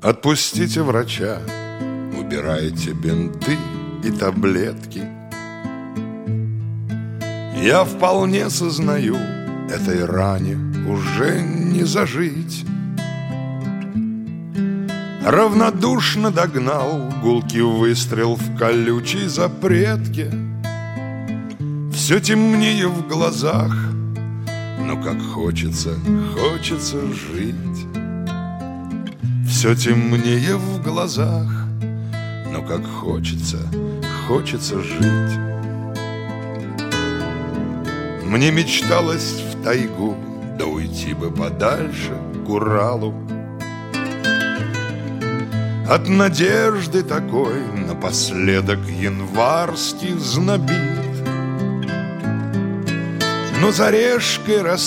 Отпустите врача, убирайте бинты и таблетки. Я вполне сознаю, этой ране уже не зажить. Равнодушно догнал гулкий выстрел в колючей запретке. Все темнее в глазах, но как хочется, хочется жить. Все темнее в глазах, но как хочется, хочется жить. Мне мечталось в тайгу, да уйти бы подальше к Уралу. От надежды такой напоследок январский знобит. Но за решкой